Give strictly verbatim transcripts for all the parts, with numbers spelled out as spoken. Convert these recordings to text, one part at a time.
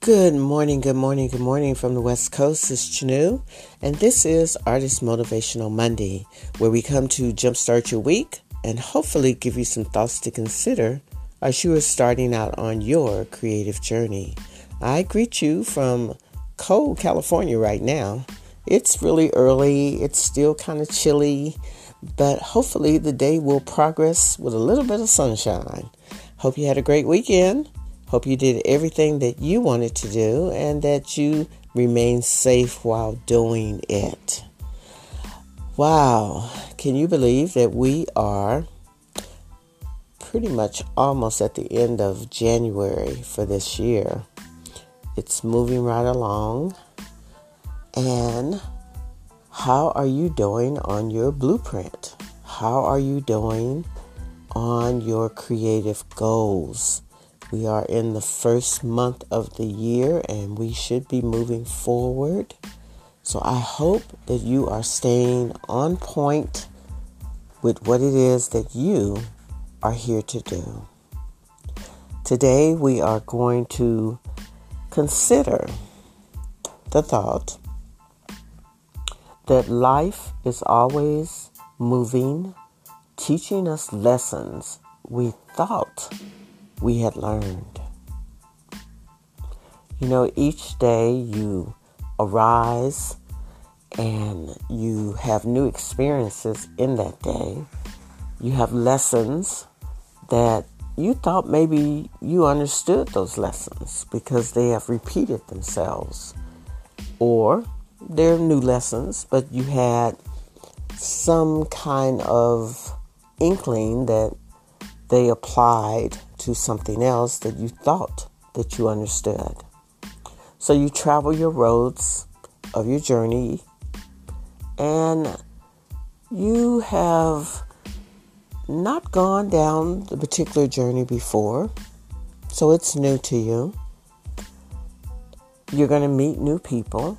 Good morning, good morning, good morning from the West Coast. It's Chanu, and this is Artist Motivational Monday, where we come to jumpstart your week and hopefully give you some thoughts to consider as you are starting out on your creative journey. I greet you from cold California right now. It's really early, it's still kind of chilly, but hopefully the day will progress with a little bit of sunshine. Hope you had a great weekend. Hope you did everything that you wanted to do and that you remain safe while doing it. Wow, can you believe that we are pretty much almost at the end of January for this year? It's moving right along. And how are you doing on your blueprint? How are you doing on your creative goals? We are in the first month of the year and we should be moving forward. So I hope that you are staying on point with what it is that you are here to do. Today we are going to consider the thought that life is always moving, teaching us lessons we thought we had learned. You know, each day you arise and you have new experiences in that day. You have lessons that you thought maybe you understood those lessons because they have repeated themselves. Or they're new lessons, but you had some kind of inkling that they applied to something else that you thought that you understood. So you travel your roads of your journey and you have not gone down the particular journey before, so it's new to you. You're going to meet new people.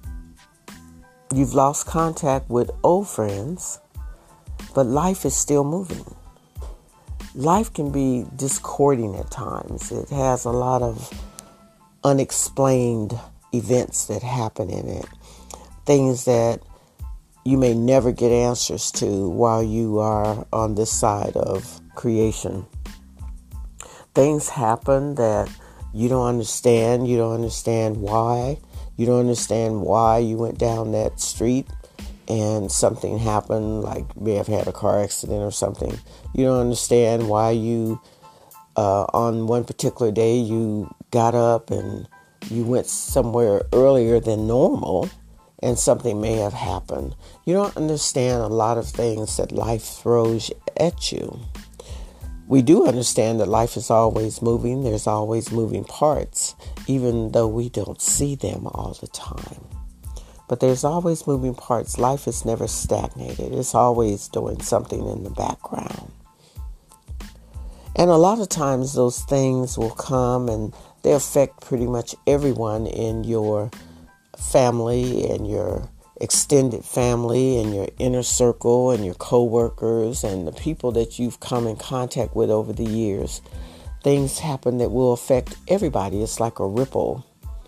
You've lost contact with old friends, but life is still moving. Life can be discording at times. It has a lot of unexplained events that happen in it. Things that you may never get answers to while you are on this side of creation. Things happen that you don't understand. You don't understand why. You don't understand why you went down that street and something happened, like you may have had a car accident or something. You don't understand why you, uh, on one particular day, you got up and you went somewhere earlier than normal and something may have happened. You don't understand a lot of things that life throws at you. We do understand that life is always moving. There's always moving parts, even though we don't see them all the time. But there's always moving parts. Life is never stagnated. It's always doing something in the background. And a lot of times those things will come and they affect pretty much everyone in your family and your extended family and your inner circle and your coworkers and the people that you've come in contact with over the years. Things happen that will affect everybody. It's like a ripple.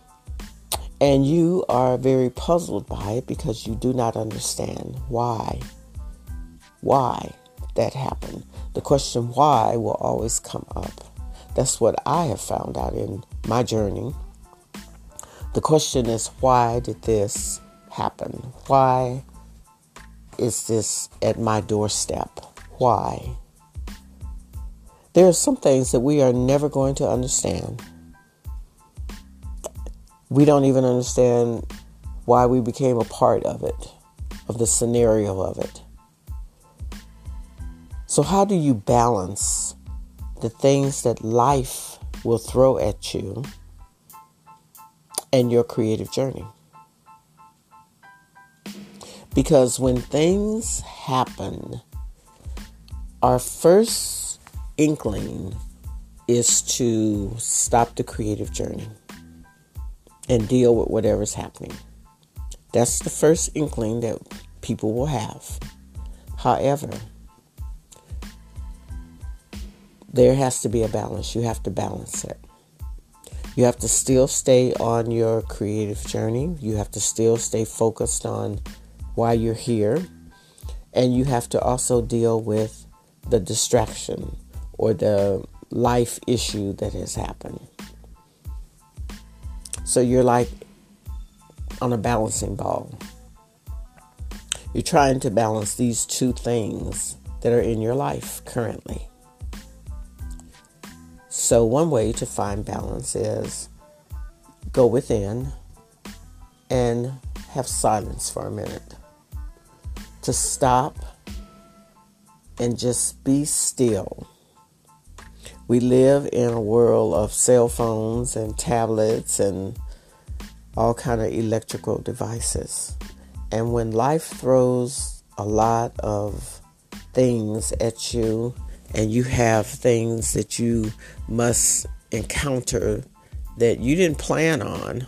And you are very puzzled by it because you do not understand why. Why that happened. The question why will always come up. That's what I have found out in my journey. The question is, why did this happen? Why is this at my doorstep? Why? There are some things that we are never going to understand. We don't even understand why we became a part of it, of the scenario of it. So how do you balance the things that life will throw at you and your creative journey? Because when things happen, our first inkling is to stop the creative journey and deal with whatever's happening. That's the first inkling that people will have. However, there has to be a balance. You have to balance it. You have to still stay on your creative journey. You have to still stay focused on why you're here. And you have to also deal with the distraction or the life issue that has happened. So you're like on a balancing ball. You're trying to balance these two things that are in your life currently. So one way to find balance is go within and have silence for a minute. To stop and just be still. We live in a world of cell phones and tablets and all kind of electrical devices. And when life throws a lot of things at you and you have things that you must encounter that you didn't plan on,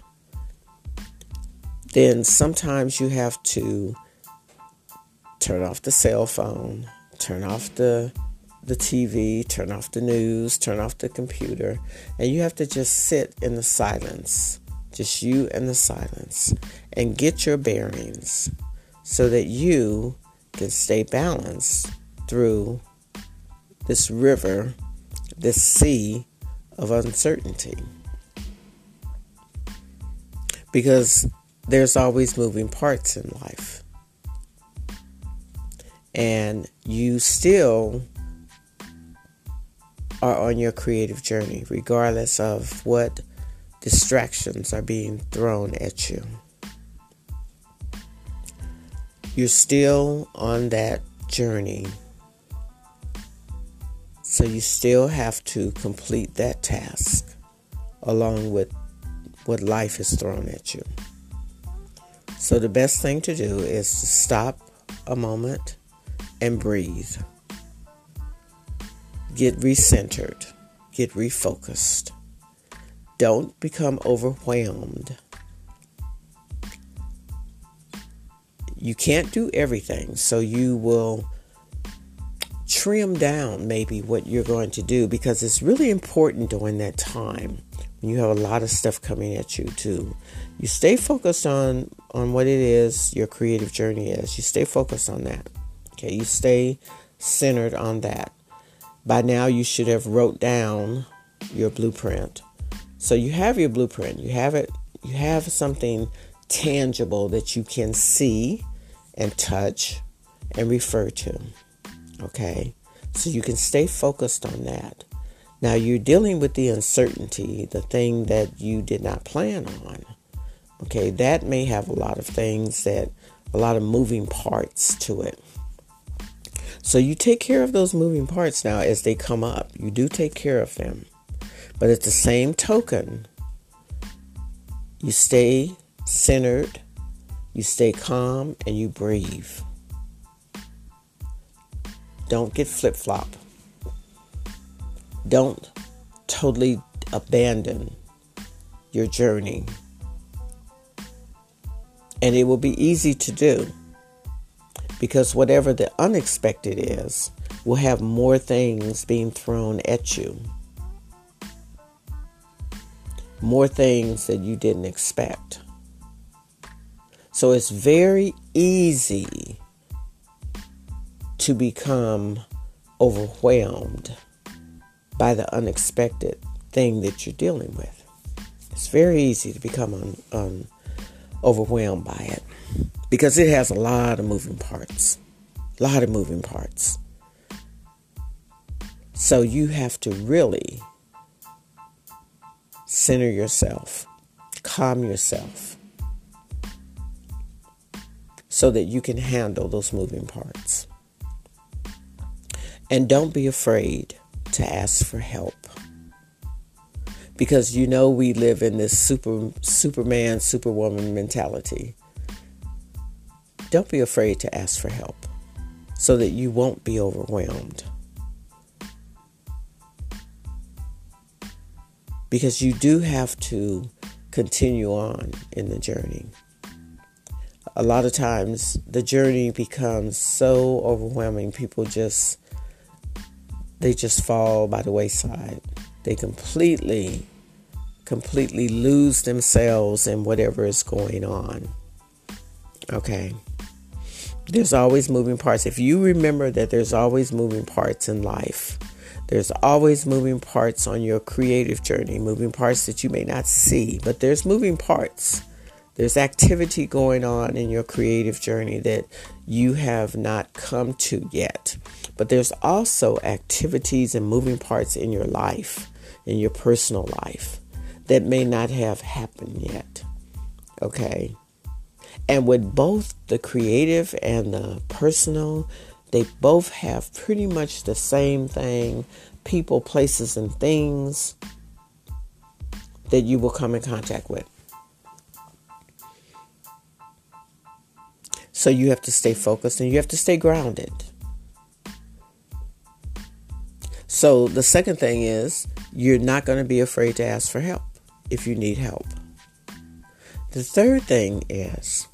then sometimes you have to turn off the cell phone, turn off the the T V, turn off the news, turn off the computer, and you have to just sit in the silence, just you and the silence, and get your bearings so that you can stay balanced through this river, this sea of uncertainty. Because there's always moving parts in life. And you still are on your creative journey, regardless of what distractions are being thrown at you. You're still on that journey. So you still have to complete that task along with what life has thrown at you. So the best thing to do is to stop a moment and breathe. Get recentered. Get refocused. Don't become overwhelmed. You can't do everything, so you will trim down maybe what you're going to do, because it's really important during that time when you have a lot of stuff coming at you too. You stay focused on, on what it is your creative journey is. You stay focused on that. Okay, you stay centered on that. By now you should have wrote down your blueprint. So you have your blueprint. You have it. You have something tangible that you can see and touch and refer to. Okay, so you can stay focused on that. Now you're dealing with the uncertainty, the thing that you did not plan on. Okay, that may have a lot of things that, a lot of moving parts to it. So you take care of those moving parts now as they come up. You do take care of them. But at the same token, you stay centered, you stay calm, and you breathe. Don't get flip-flop. Don't totally abandon your journey. And it will be easy to do, because whatever the unexpected is will have more things being thrown at you. More things that you didn't expect. So it's very easy to become overwhelmed by the unexpected thing that you're dealing with. It's very easy to become un, un, overwhelmed by it, because it has a lot of moving parts. A lot of moving parts. So you have to really center yourself, calm yourself, so that you can handle those moving parts. And don't be afraid to ask for help. Because you know we live in this super Superman, Superwoman mentality. Don't be afraid to ask for help so that you won't be overwhelmed. Because you do have to continue on in the journey. A lot of times the journey becomes so overwhelming, people just, they just fall by the wayside. They completely completely lose themselves in whatever is going on. Okay. There's always moving parts. If you remember that there's always moving parts in life, there's always moving parts on your creative journey, moving parts that you may not see, but there's moving parts. There's activity going on in your creative journey that you have not come to yet. But there's also activities and moving parts in your life, in your personal life, that may not have happened yet. Okay? And with both the creative and the personal, they both have pretty much the same thing, people, places, and things that you will come in contact with. So you have to stay focused and you have to stay grounded. So the second thing is, you're not going to be afraid to ask for help if you need help. The third thing is,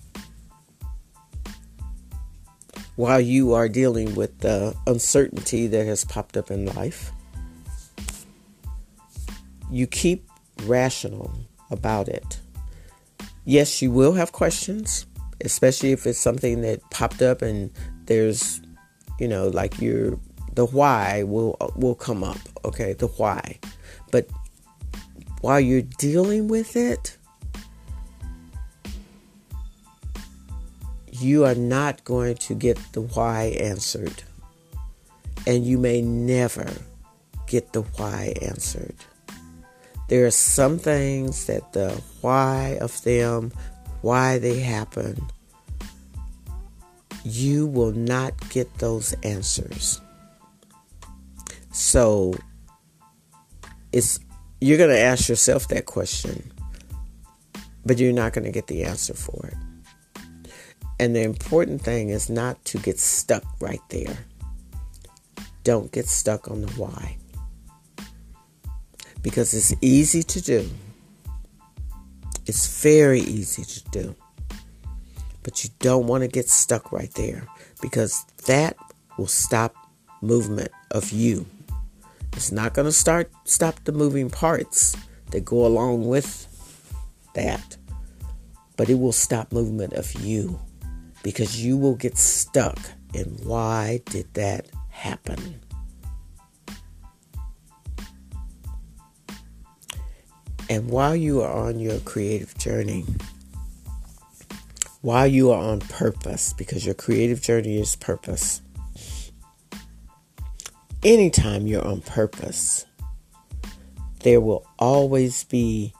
while you are dealing with the uncertainty that has popped up in life, you keep rational about it. Yes, you will have questions, especially if it's something that popped up and there's, you know, like your, the why will, will come up. Okay. The why. But while you're dealing with it, you are not going to get the why answered. And you may never get the why answered. There are some things that the why of them, why they happen, you will not get those answers. So it's you're going to ask yourself that question, but you're not going to get the answer for it. And the important thing is not to get stuck right there. Don't get stuck on the why. Because it's easy to do. It's very easy to do. But you don't want to get stuck right there, because that will stop movement of you. It's not going to start stop the moving parts that go along with that. But it will stop movement of you, because you will get stuck in why did that happen? And while you are on your creative journey, while you are on purpose, because your creative journey is purpose, anytime you're on purpose, there will always be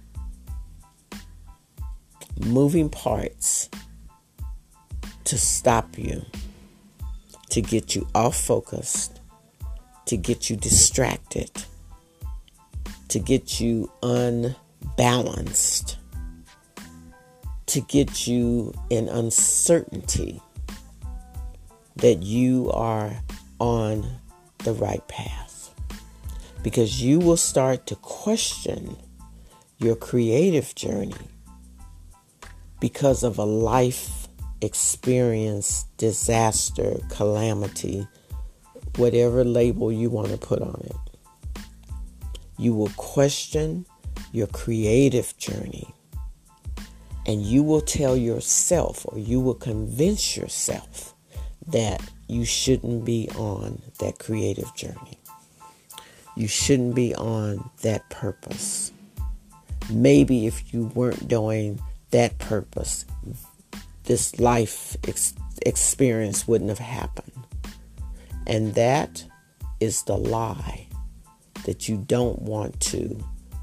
moving parts to stop you, to get you off focused, to get you distracted, to get you unbalanced, to get you in uncertainty that you are on the right path. Because you will start to question your creative journey because of a life experience, disaster, calamity, whatever label you want to put on it. You will question your creative journey, and you will tell yourself, or you will convince yourself, that you shouldn't be on that creative journey. You shouldn't be on that purpose. Maybe if you weren't doing that purpose, this life ex- experience wouldn't have happened. And that is the lie that you don't want to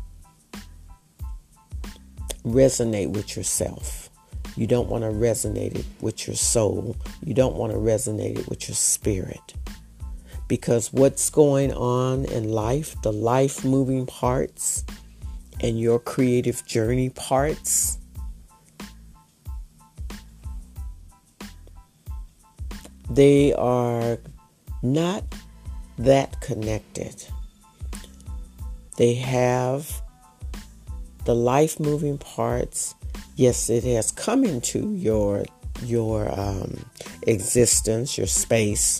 resonate with yourself. You don't want to resonate it with your soul. You don't want to resonate it with your spirit. Because what's going on in life, the life moving parts and your creative journey parts, they are not that connected. They have the life moving parts. Yes, it has come into your your um, existence, your space,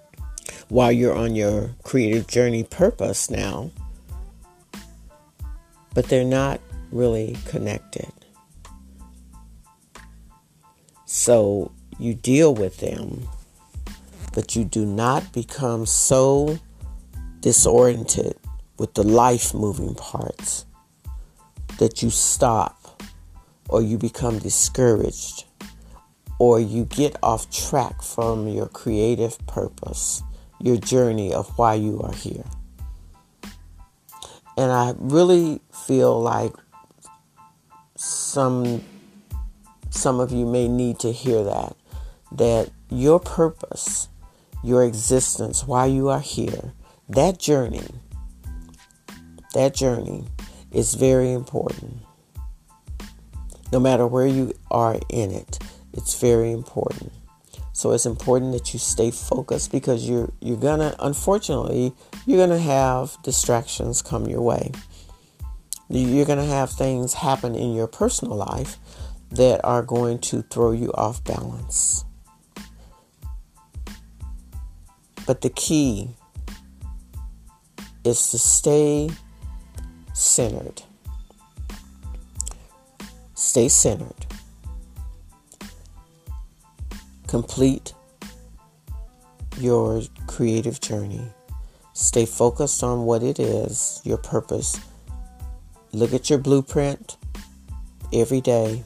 while you're on your creative journey purpose now. but they're not really connected. So you deal with them, but you do not become so disoriented with the life moving parts that you stop, or you become discouraged, or you get off track from your creative purpose, your journey of why you are here. And I really feel like some some of you may need to hear that, that your purpose, your existence, why you are here, that journey, that journey is very important. No matter where you are in it, it's very important. So it's important that you stay focused, because you're you're gonna, unfortunately, you're gonna have distractions come your way. You're gonna have things happen in your personal life that are going to throw you off balance. But the key is to stay centered. Stay centered. Complete your creative journey. Stay focused on what it is, your purpose. Look at your blueprint every day.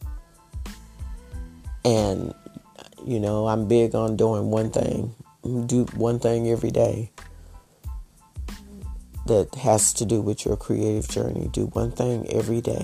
And, you know, I'm big on doing one thing. Do one thing every day that has to do with your creative journey. Do one thing every day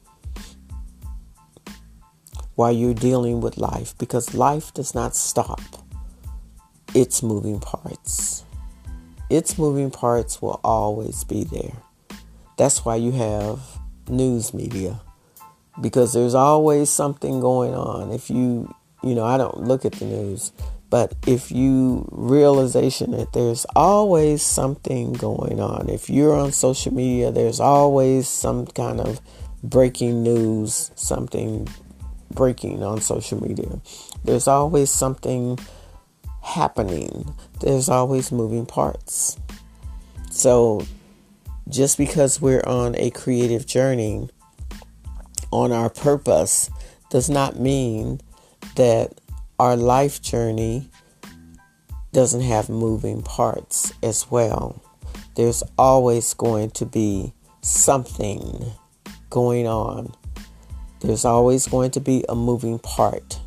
while you're dealing with life, because life does not stop. It's moving parts. Its moving parts will always be there. That's why you have news media, because there's always something going on. If you, you know, I don't look at the news, but if you realization that there's always something going on. If you're on social media, there's always some kind of breaking news, something breaking on social media. There's always something happening. There's always moving parts. So just because we're on a creative journey, on our purpose, does not mean that our life journey doesn't have moving parts as well. There's always going to be something going on. There's always going to be a moving part.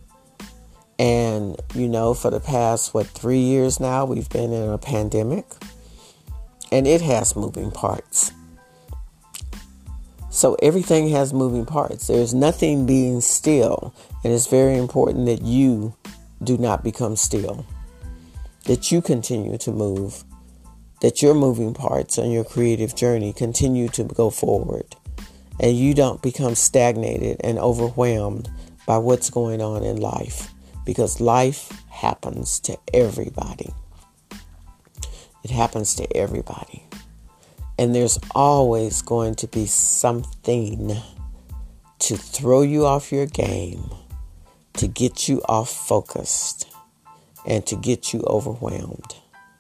And, you know, for the past, what, three years now, we've been in a pandemic. And it has moving parts. So everything has moving parts. There's nothing being still. And it's very important that you do not become still. That you continue to move. That your moving parts on your creative journey continue to go forward. And you don't become stagnated and overwhelmed by what's going on in life. Because life happens to everybody. It happens to everybody. And there's always going to be something to throw you off your game, to get you off focused, and to get you overwhelmed.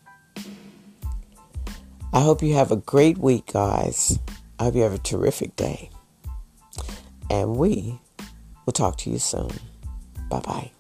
I hope you have a great week, guys. I hope you have a terrific day. And we will talk to you soon. Bye-bye.